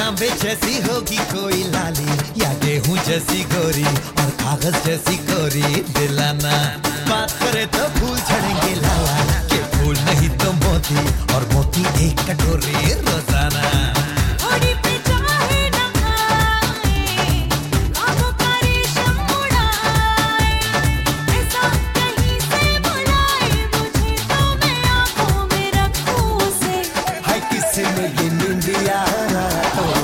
तांबे जैसी होगी कोई लाली, या गेहूं जैसी गोरी और कागज जैसी गोरी दिलाना। बात करे तो फूल झड़ेंगे लाला, के फूल नहीं तो मोती, और मोती एक कटोरी रोजाना। होड़ी पे चाहे न आए, आंखों का रेशम उड़ाए, ऐसा कहीं से बुलाए मुझे तो मैं आंखों में रखूं उसे। हाय किसे में ये निंदिया